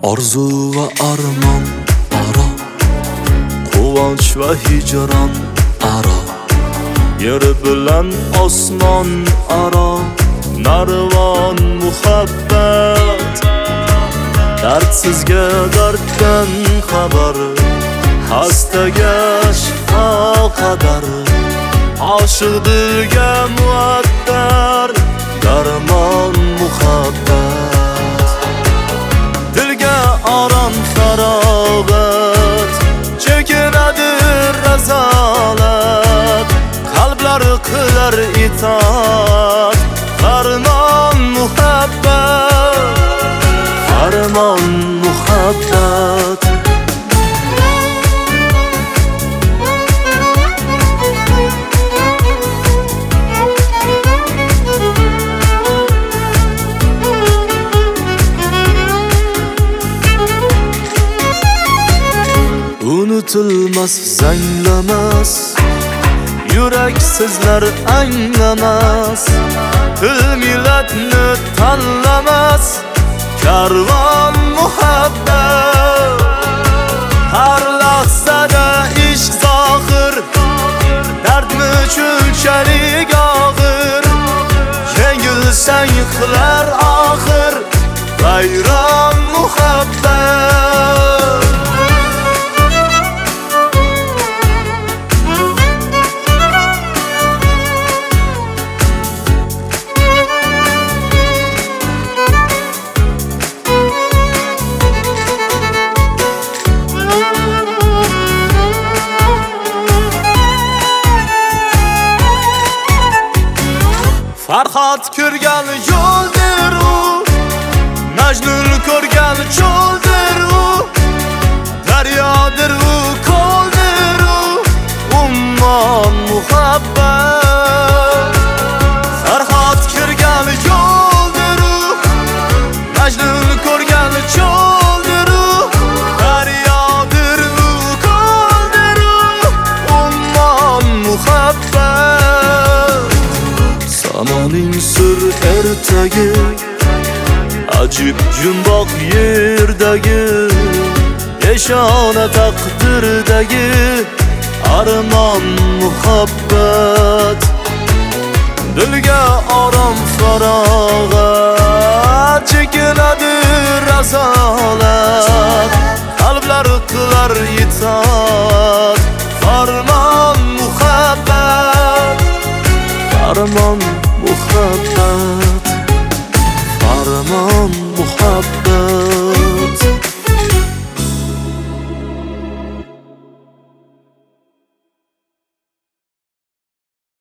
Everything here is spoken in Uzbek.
Orzu va armon aro, quvonch va hijron aro, yer bilan osmon aro, narvon muhabbat. Dardsizga darddan xabar, hastaga shifo qadar, oshiq dilga muattar, darmon muhabbat. Dilga orom farog'at, chekinadi razolat, qalblar qilar itoat, farmon muhabbat, farmon muhabbat. Unutilmas zanglamas, yurak sizlar anglamas, til millatni tanlamas, karvon muhabbat. Har lahzada ishq zohir, dardmi shunchalik og'ir, yengilsang qilar oxir, vayron muhabbat. Farhod ko'rgan yo'ldir u, Majnun ko'rgan cho'ldir u, daryodir u, ko'ldir u, ummon muhabbat. Farhod ko'rgan yo'ldir u, Majnun ko'rgan cho'ldir u, daryodir u, ko'ldir u, ummon muhabbat. Zamoning sir ertagi, ajib jumboq yerdagi, eshona taqdirdagi, armon muhabbat. Dilga orom farog'at, chekinadi razolat, qalblar qilar itoat, farmon muhabbat, farmon muhabbat.